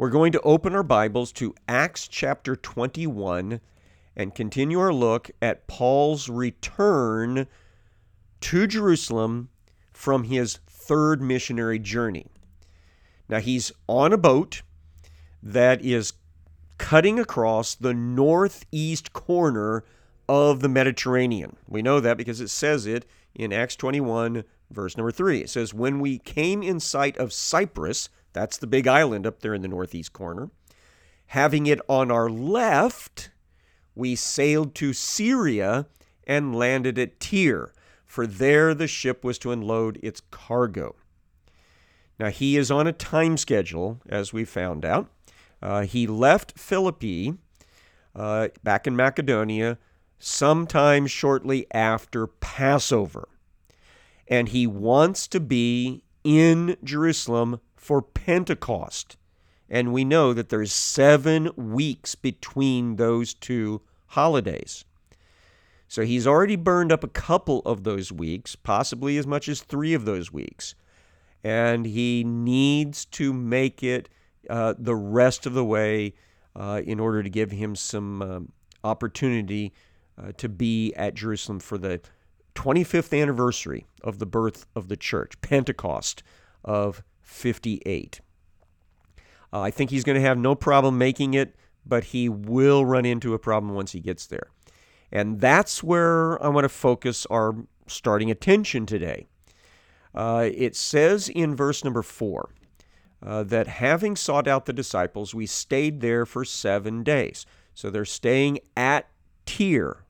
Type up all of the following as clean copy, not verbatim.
We're going to open our Bibles to Acts chapter 21 and continue our look at Paul's return to Jerusalem from his third missionary journey. Now, he's on a boat that is cutting across the northeast corner of the Mediterranean. We know that because it says it in Acts 21, verse number 3. It says, "When we came in sight of Cyprus," that's the big island up there in the northeast corner, "having it on our left, we sailed to Syria and landed at Tyre, for there the ship was to unload its cargo." Now, he is on a time schedule, as we found out. He left Philippi back in Macedonia sometime shortly after Passover. And he wants to be in Jerusalem for Pentecost. And we know that there's 7 weeks between those two holidays. So he's already burned up a couple of those weeks, possibly as much as 3 of those weeks. And he needs to make it the rest of the way in order to give him some opportunity to be at Jerusalem for the 25th anniversary of the birth of the church, Pentecost of 58. I think he's going to have no problem making it, but he will run into a problem once he gets there. And that's where I want to focus our starting attention today. It says in verse number 4 that having sought out the disciples, we stayed there for 7 days. So they're staying at Tyre,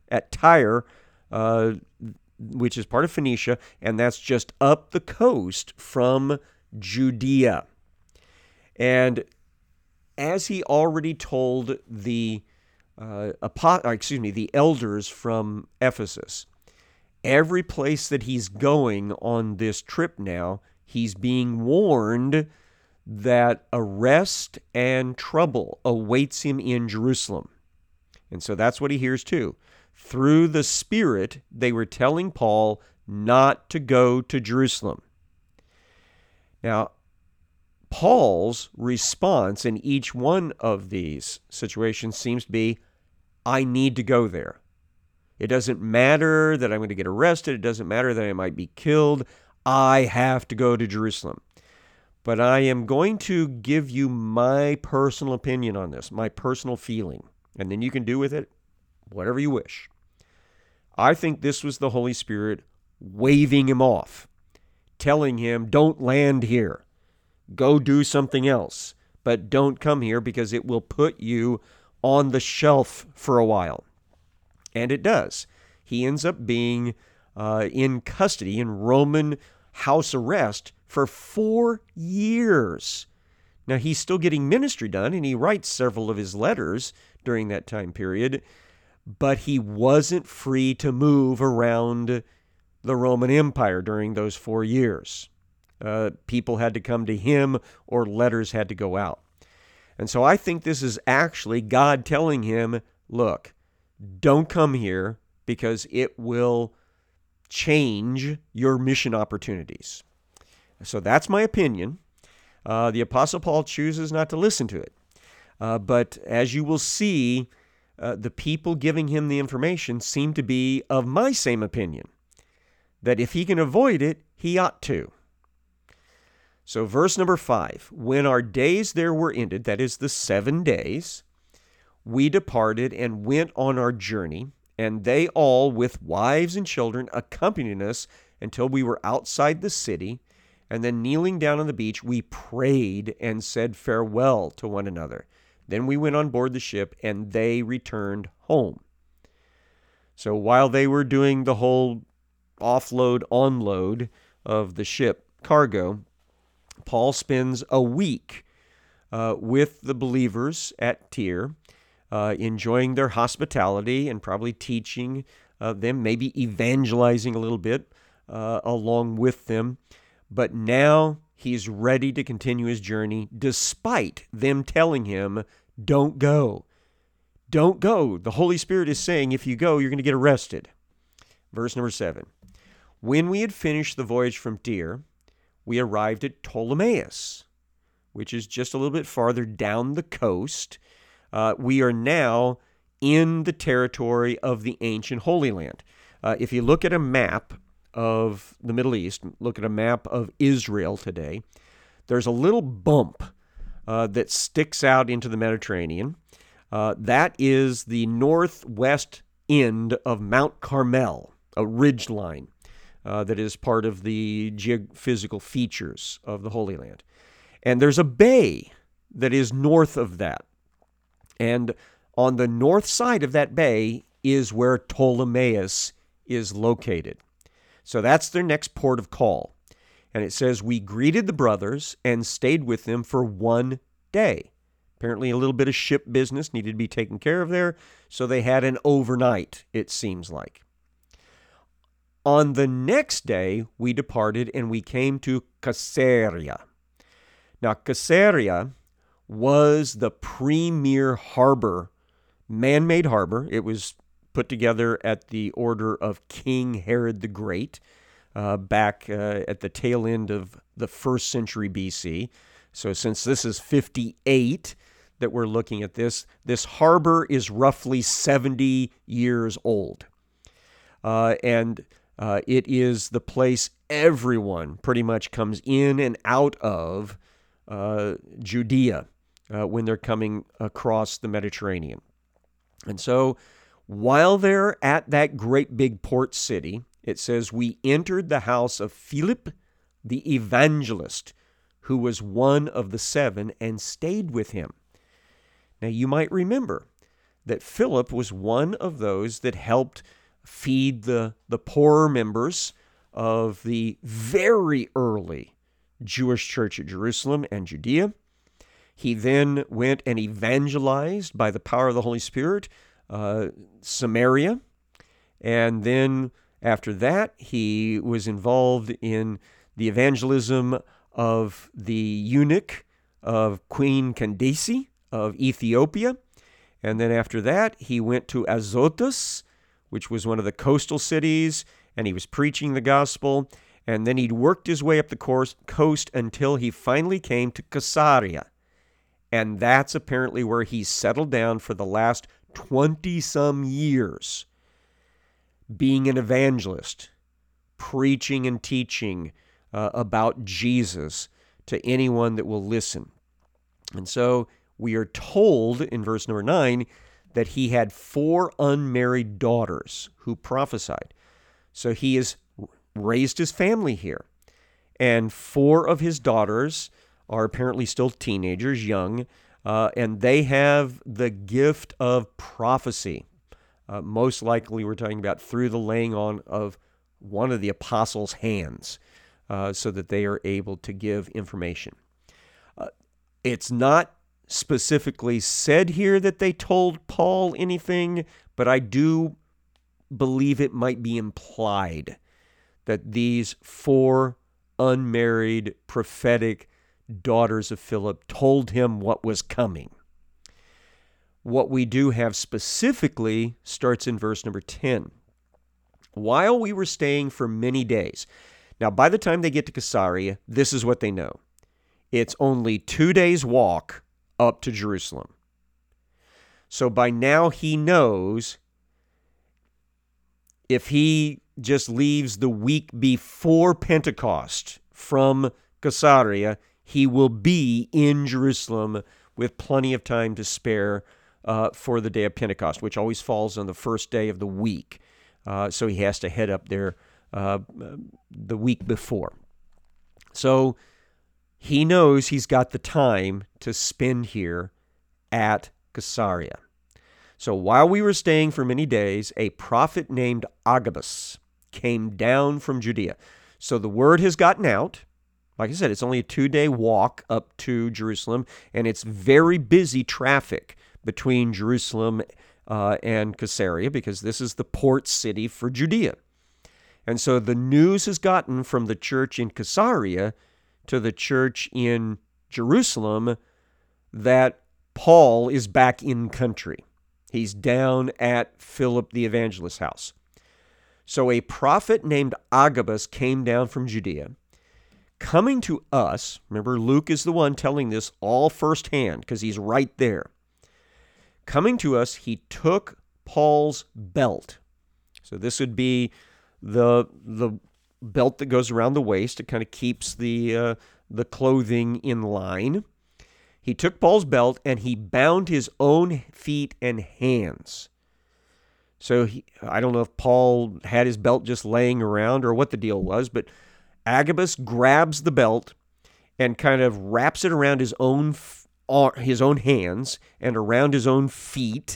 which is part of Phoenicia, and that's just up the coast from Judea. And as he already told the elders from Ephesus, every place that he's going on this trip now, he's being warned that arrest and trouble awaits him in Jerusalem. And so that's what he hears too. Through the Spirit, they were telling Paul not to go to Jerusalem. Now, Paul's response in each one of these situations seems to be, I need to go there. It doesn't matter that I'm going to get arrested. It doesn't matter that I might be killed. I have to go to Jerusalem. But I am going to give you my personal opinion on this, my personal feeling, and then you can do with it whatever you wish. I think this was the Holy Spirit waving him off, telling him, don't land here. Go do something else, but don't come here because it will put you on the shelf for a while. And it does. He ends up being in custody, in Roman house arrest for 4 years. Now, he's still getting ministry done, and he writes several of his letters during that time period, but he wasn't free to move around the Roman Empire during those 4 years. People had to come to him, or letters had to go out. And so I think this is actually God telling him, look, don't come here because it will change your mission opportunities. So that's my opinion. The Apostle Paul chooses not to listen to it. But as you will see, the people giving him the information seem to be of my same opinion, that if he can avoid it, he ought to. So verse number 5, when our days there were ended, that is the 7 days, we departed and went on our journey, and they all, with wives and children, accompanied us until we were outside the city. And then kneeling down on the beach, we prayed and said farewell to one another. Then we went on board the ship, and they returned home. So while they were doing the whole offload, onload of the ship cargo, Paul spends a week with the believers at Tyre, enjoying their hospitality and probably teaching them, maybe evangelizing a little bit along with them. But now he's ready to continue his journey despite them telling him, don't go. Don't go. The Holy Spirit is saying if you go, you're going to get arrested. Verse number 7. When we had finished the voyage from Tyre, we arrived at Ptolemais, which is just a little bit farther down the coast, we are now in the territory of the ancient Holy Land. If you look at a map of the Middle East, look at a map of Israel today, there's a little bump that sticks out into the Mediterranean. That is the northwest end of Mount Carmel, a ridge line that is part of the geophysical features of the Holy Land. And there's a bay that is north of that. And on the north side of that bay is where Ptolemais is located. So that's their next port of call. And it says, we greeted the brothers and stayed with them for 1 day. Apparently a little bit of ship business needed to be taken care of there, so they had an overnight, it seems like. On the next day, we departed and we came to Caesarea. Now, Caesarea was the premier harbor, man-made harbor. It was put together at the order of King Herod the Great back at the tail end of the 1st century BC. So since this is 58 that we're looking at this harbor is roughly 70 years old. And it is the place everyone pretty much comes in and out of Judea when they're coming across the Mediterranean. And so while they're at that great big port city, it says, we entered the house of Philip the evangelist, who was one of the 7, and stayed with him. Now you might remember that Philip was one of those that helped feed the poorer members of the very early Jewish church at Jerusalem and Judea. He then went and evangelized by the power of the Holy Spirit Samaria. And then after that, he was involved in the evangelism of the eunuch of Queen Candace of Ethiopia. And then after that, he went to Azotus, which was one of the coastal cities, and he was preaching the gospel. And then he'd worked his way up the coast until he finally came to Caesarea. And that's apparently where he settled down for the last 20-some years, being an evangelist, preaching and teaching about Jesus to anyone that will listen. And so we are told in verse number 9 that he had 4 unmarried daughters who prophesied. So he has raised his family here. And 4 of his daughters are apparently still teenagers, young, and they have the gift of prophecy. Most likely we're talking about through the laying on of one of the apostles' hands, so that they are able to give information. It's not specifically said here that they told Paul anything, but I do believe it might be implied that these 4 unmarried prophetic daughters of Philip told him what was coming. What we do have specifically starts in verse number 10. While we were staying for many days. Now, by the time they get to Caesarea, this is what they know. It's only 2 days' walk up to Jerusalem. So by now he knows if he just leaves the week before Pentecost from Caesarea, he will be in Jerusalem with plenty of time to spare for the day of Pentecost, which always falls on the first day of the week. So he has to head up there the week before. So he knows he's got the time to spend here at Caesarea. So while we were staying for many days, a prophet named Agabus came down from Judea. So the word has gotten out. Like I said, it's only a 2-day walk up to Jerusalem, and it's very busy traffic between Jerusalem and Caesarea, because this is the port city for Judea. And so the news has gotten from the church in Caesarea to the church in Jerusalem that Paul is back in country. He's down at Philip the evangelist's house. So a prophet named Agabus came down from Judea, coming to us, remember Luke is the one telling this all firsthand because he's right there. Coming to us, he took Paul's belt. So this would be the belt that goes around the waist. It kind of keeps the clothing in line. He took Paul's belt and he bound his own feet and hands. So I don't know if Paul had his belt just laying around or what the deal was, but Agabus grabs the belt and kind of wraps it around his own hands and around his own feet,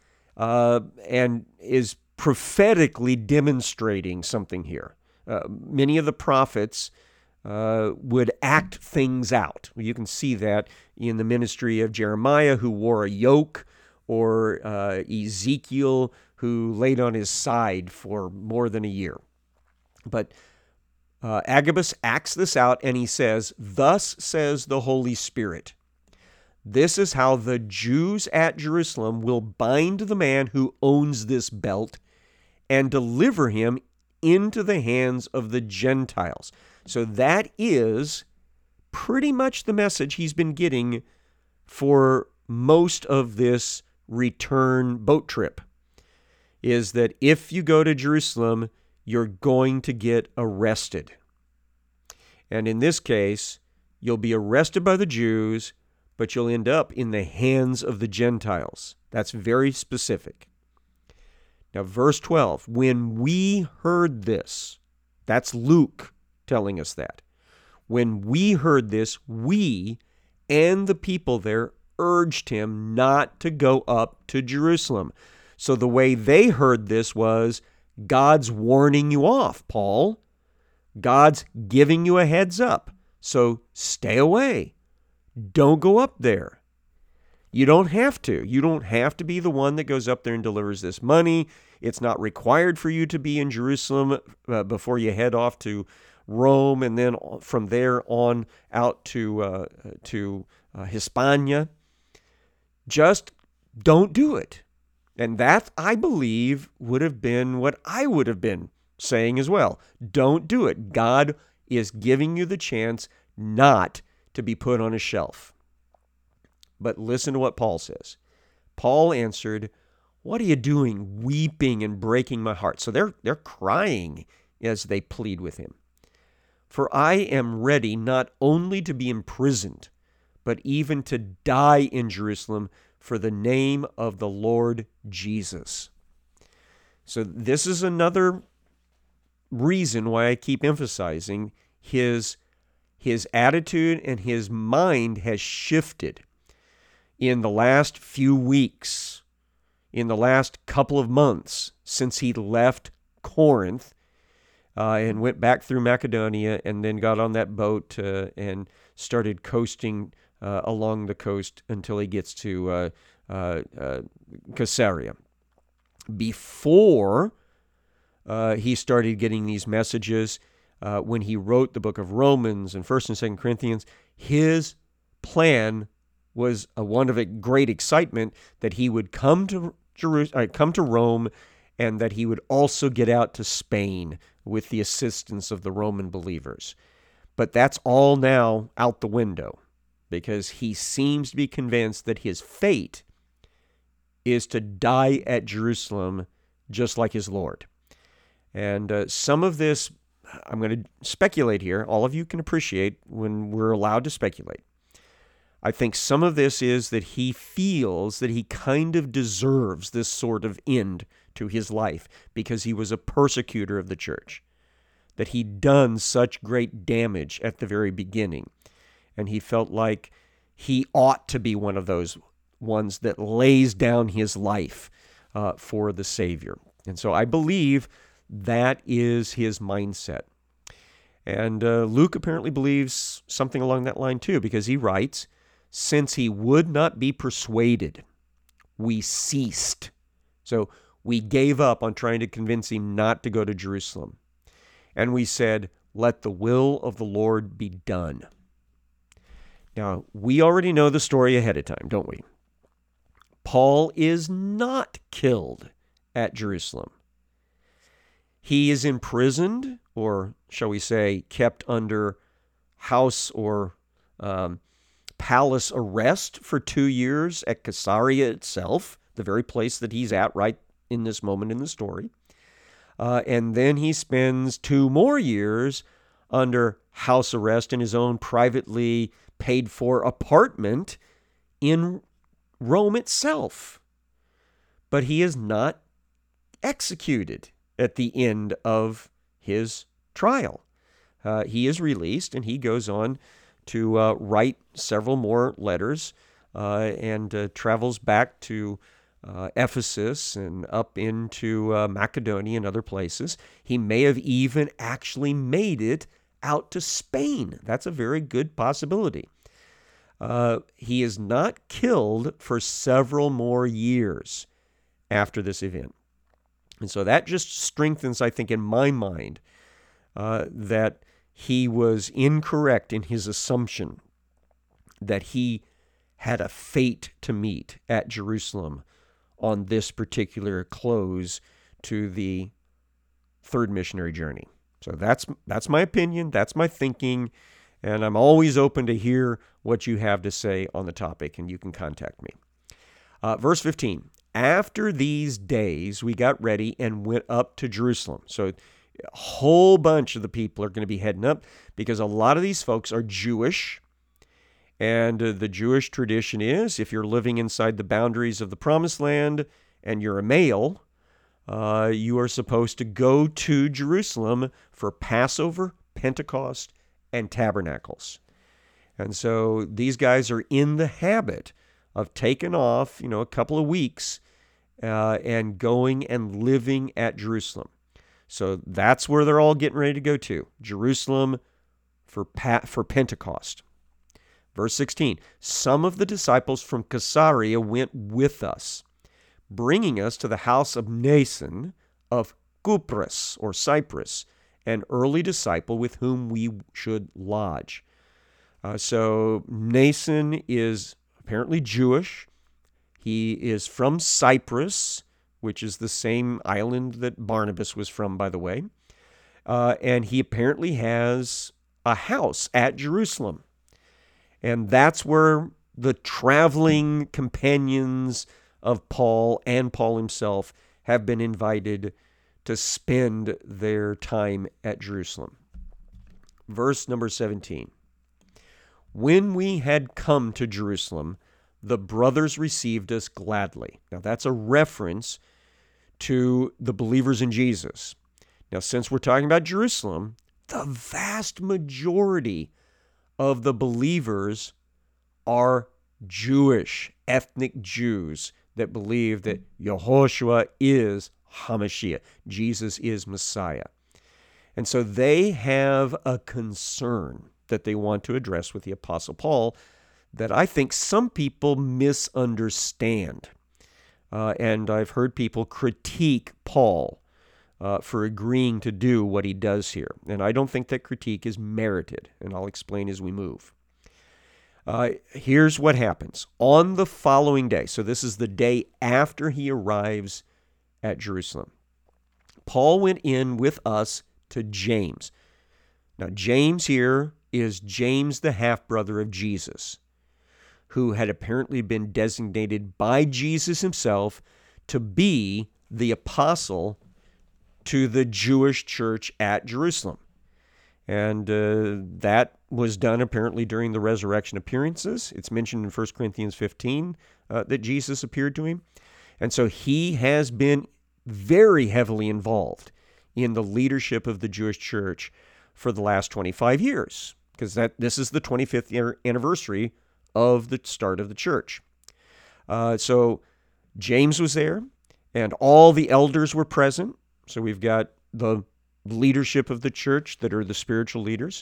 and is prophetically demonstrating something here. Many of the prophets would act things out. You can see that in the ministry of Jeremiah, who wore a yoke, or Ezekiel, who laid on his side for more than a year. But Agabus acts this out, and he says, "Thus says the Holy Spirit, this is how the Jews at Jerusalem will bind the man who owns this belt and deliver him into the hands of the Gentiles." So that is pretty much the message he's been getting for most of this return boat trip, is that if you go to Jerusalem, you're going to get arrested. And in this case, you'll be arrested by the Jews, but you'll end up in the hands of the Gentiles. That's very specific. Now, verse 12, when we heard this, that's Luke telling us that. When we heard this, we and the people there urged him not to go up to Jerusalem. So the way they heard this was, God's warning you off, Paul. God's giving you a heads up. So stay away. Don't go up there. You don't have to. You don't have to be the one that goes up there and delivers this money. It's not required for you to be in Jerusalem before you head off to Rome, and then from there on out to Hispania. Just don't do it. And that, I believe, would have been what I would have been saying as well. Don't do it. God is giving you the chance not to be put on a shelf. But listen to what Paul says. Paul answered, "What are you doing, weeping and breaking my heart?" So they're crying as they plead with him. "For I am ready not only to be imprisoned, but even to die in Jerusalem for the name of the Lord Jesus." So this is another reason why I keep emphasizing his attitude and his mind has shifted in the last few weeks, in the last couple of months since he left Corinth and went back through Macedonia and then got on that boat and started coasting along the coast until he gets to Caesarea. Before he started getting these messages, when he wrote the book of Romans and 1st and 2nd Corinthians, his plan was one of great excitement that he would come to Rome, and that he would also get out to Spain with the assistance of the Roman believers. But that's all now out the window, because he seems to be convinced that his fate is to die at Jerusalem just like his Lord. And some of this, I'm going to speculate here. All of you can appreciate when we're allowed to speculate. I think some of this is that he feels that he kind of deserves this sort of end to his life because he was a persecutor of the church, that he'd done such great damage at the very beginning. And he felt like he ought to be one of those ones that lays down his life for the Savior. And so I believe that is his mindset. And Luke apparently believes something along that line too, because he writes, "Since he would not be persuaded, we ceased." So we gave up on trying to convince him not to go to Jerusalem. And we said, "Let the will of the Lord be done." Now, we already know the story ahead of time, don't we? Paul is not killed at Jerusalem. He is imprisoned, or shall we say, kept under house or palace arrest for 2 years at Caesarea itself, the very place that he's at right in this moment in the story. And then he spends 2 more years under house arrest in his own privately paid for apartment in Rome itself. But he is not executed at the end of his trial. He is released, and he goes on to write several more letters and travels back to Ephesus and up into Macedonia and other places. He may have even actually made it out to Spain. That's a very good possibility. He is not killed for several more years after this event. And so that just strengthens, I think, in my mind, that he was incorrect in his assumption that he had a fate to meet at Jerusalem on this particular close to the third missionary journey. So that's my opinion, that's my thinking, and I'm always open to hear what you have to say on the topic, and you can contact me. Verse 15, after these days we got ready and went up to Jerusalem. So a whole bunch of the people are going to be heading up because a lot of these folks are Jewish. And the Jewish tradition is if you're living inside the boundaries of the Promised Land and you're a male, you are supposed to go to Jerusalem for Passover, Pentecost, and Tabernacles. And so these guys are in the habit of taking off, a couple of weeks and going and living at Jerusalem. So that's where they're all getting ready to go to, Jerusalem for Pentecost. Verse 16, some of the disciples from Caesarea went with us, bringing us to the house of Mnason of Cyprus, or Cyprus, an early disciple with whom we should lodge. So Mnason is apparently Jewish. He is from Cyprus, which is the same island that Barnabas was from, by the way. And he apparently has a house at Jerusalem. And that's where the traveling companions of Paul and Paul himself have been invited to spend their time at Jerusalem. Verse number 17. When we had come to Jerusalem, the brothers received us gladly. Now that's a reference to the believers in Jesus. Now, since we're talking about Jerusalem, the vast majority of the believers are Jewish, ethnic Jews that believe that Yehoshua is HaMashiach. Jesus is Messiah. And so they have a concern that they want to address with the Apostle Paul that I think some people misunderstand. And I've heard people critique Paul for agreeing to do what he does here. And I don't think that critique is merited, and I'll explain as we move. Here's what happens. On the following day, so this is the day after he arrives at Jerusalem, Paul went in with us to James. Now, James here is James, the half-brother of Jesus, who had apparently been designated by Jesus himself to be the apostle to the Jewish church at Jerusalem. And that was done apparently during the resurrection appearances. It's mentioned in 1 Corinthians 15 that Jesus appeared to him. And so he has been very heavily involved in the leadership of the Jewish church for the last 25 years, because this is the 25th anniversary of the start of the church. So James was there, and all the elders were present. So we've got the leadership of the church that are the spiritual leaders.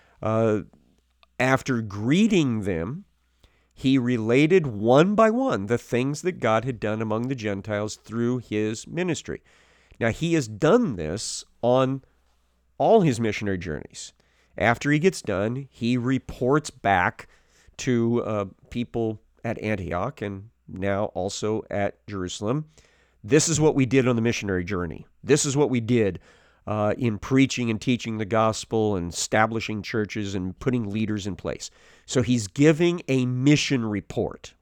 After greeting them, he related one by one the things that God had done among the Gentiles through his ministry. Now, he has done this on all his missionary journeys. After he gets done, he reports back to people at Antioch and now also at Jerusalem. This is what we did on the missionary journey. This is what we did in preaching and teaching the gospel and establishing churches and putting leaders in place. So he's giving a mission report.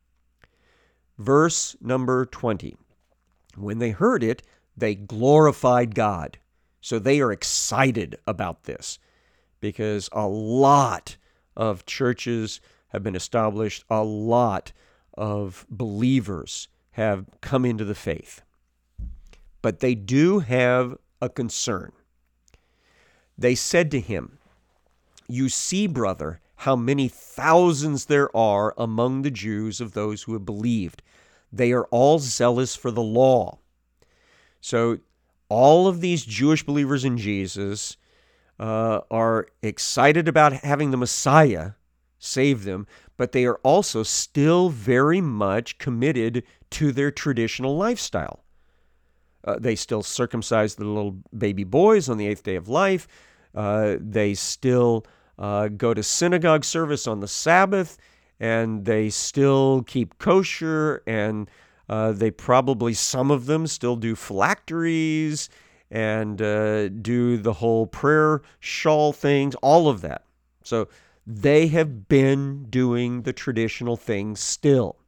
Verse number 20. When they heard it, they glorified God. So they are excited about this because a lot of churches have been established. A lot of believers have come into the faith. But they do have a concern. They said to him, "You see, brother, how many thousands there are among the Jews of those who have believed. They are all zealous for the law." So all of these Jewish believers in Jesus are excited about having the Messiah save them, but they are also still very much committed to their traditional lifestyle. They still circumcise the little baby boys on the 8th day of life. They still go to synagogue service on the Sabbath, and they still keep kosher, and they probably, some of them still do phylacteries and do the whole prayer shawl things, all of that. So they have been doing the traditional things still.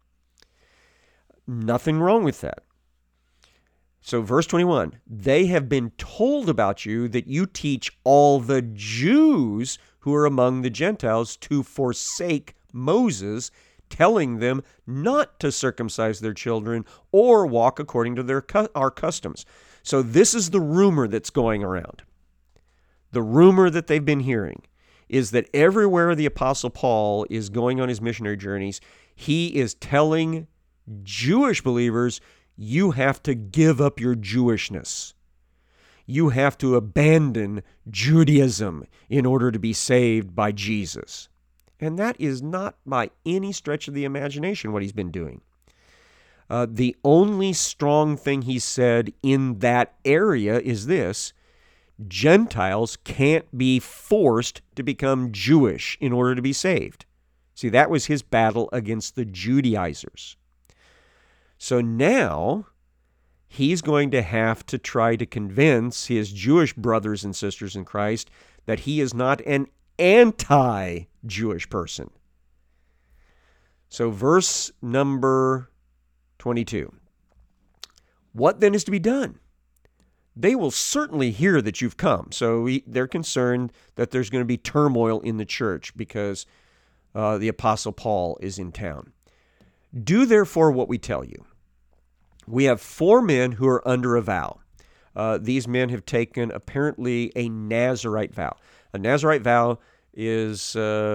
Nothing wrong with that. So verse 21, they have been told about you that you teach all the Jews who are among the Gentiles to forsake Moses, telling them not to circumcise their children or walk according to our customs. So this is the rumor that's going around. The rumor that they've been hearing is that everywhere the Apostle Paul is going on his missionary journeys, he is telling Jewish believers, you have to give up your Jewishness. You have to abandon Judaism in order to be saved by Jesus. And that is not by any stretch of the imagination what he's been doing. The only strong thing he said in that area is this: Gentiles can't be forced to become Jewish in order to be saved. See, that was his battle against the Judaizers. So now he's going to have to try to convince his Jewish brothers and sisters in Christ that he is not an anti-Jewish person. So verse number 22. What then is to be done? They will certainly hear that you've come. So they're concerned that there's going to be turmoil in the church because the Apostle Paul is in town. Do therefore what we tell you. We have 4 men who are under a vow. These men have taken apparently a Nazirite vow. A Nazirite vow is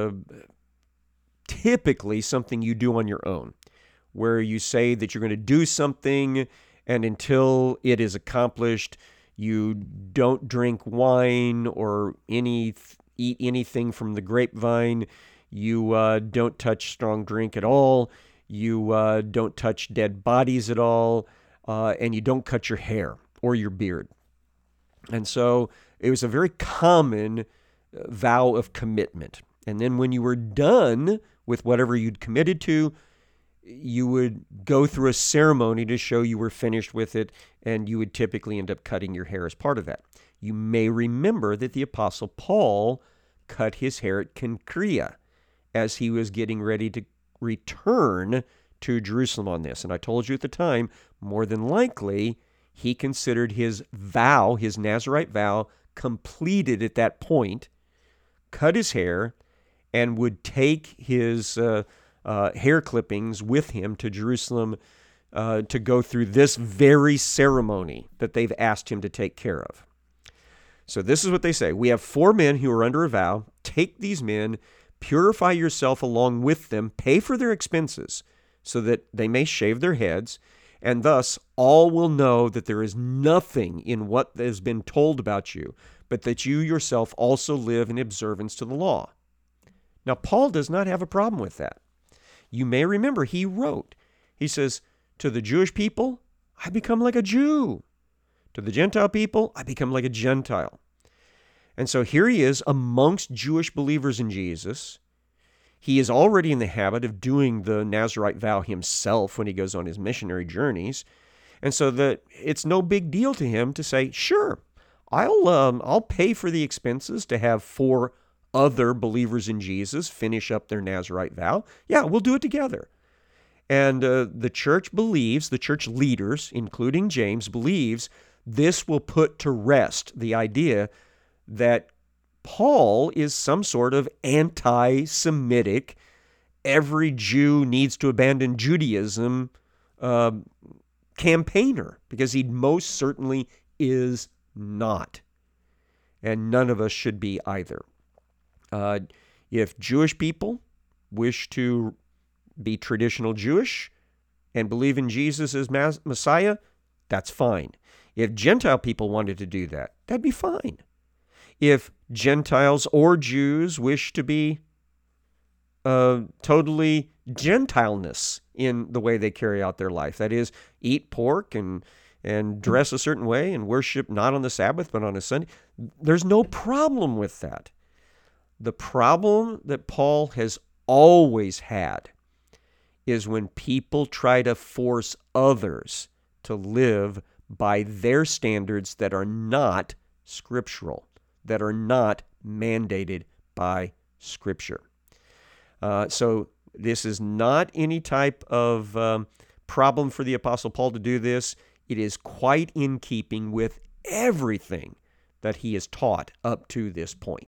typically something you do on your own, where you say that you're going to do something, and until it is accomplished, you don't drink wine or eat anything from the grapevine. You don't touch strong drink at all. You don't touch dead bodies at all, and you don't cut your hair or your beard. And so it was a very common vow of commitment. And then when you were done with whatever you'd committed to, you would go through a ceremony to show you were finished with it, and you would typically end up cutting your hair as part of that. You may remember that the Apostle Paul cut his hair at Cenchrea as he was getting ready to return to Jerusalem on this. And I told you at the time, more than likely, he considered his vow, his Nazirite vow, completed at that point, cut his hair, and would take his hair clippings with him to Jerusalem to go through this very ceremony that they've asked him to take care of. So this is what they say. We have 4 men who are under a vow. Take these men, purify yourself along with them, pay for their expenses so that they may shave their heads, and thus all will know that there is nothing in what has been told about you, but that you yourself also live in observance to the law. Now, Paul does not have a problem with that. You may remember he wrote, he says, to the Jewish people, I become like a Jew. To the Gentile people, I become like a Gentile. And so here he is amongst Jewish believers in Jesus. He is already in the habit of doing the Nazirite vow himself when he goes on his missionary journeys. And so that it's no big deal to him to say, sure, I'll pay for the expenses to have 4 other believers in Jesus finish up their Nazirite vow. Yeah, we'll do it together. And the church leaders, including James, believes this will put to rest the idea that Paul is some sort of anti-Semitic, every Jew needs to abandon Judaism campaigner, because he most certainly is not. And none of us should be either. If Jewish people wish to be traditional Jewish and believe in Jesus as Messiah, that's fine. If Gentile people wanted to do that, that'd be fine. If Gentiles or Jews wish to be totally Gentileness in the way they carry out their life, that is, eat pork and dress a certain way and worship not on the Sabbath but on a Sunday, there's no problem with that. The problem that Paul has always had is when people try to force others to live by their standards that are not scriptural, that are not mandated by Scripture. So this is not any type of problem for the Apostle Paul to do this. It is quite in keeping with everything that he has taught up to this point.